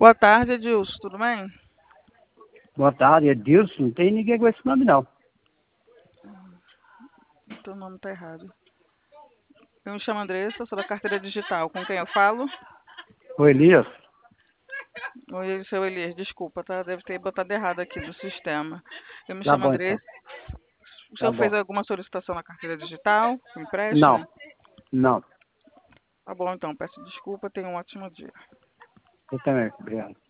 Boa tarde, Edilson, tudo bem? Boa tarde, Edilson. Não tem ninguém com esse nome, não. Teu nome tá errado. Eu me chamo Andressa, sou da carteira digital. Com quem eu falo? O Elias? Oi, seu Elias, desculpa, tá? Deve ter botado errado aqui no sistema. Eu me Tá chamo bom, então. Andressa. O Tá senhor fez bom. alguma solicitação na carteira digital? Não, Empréstimo? não. Tá bom, então, peço desculpa, tenha um ótimo dia. Eu também. Obrigado.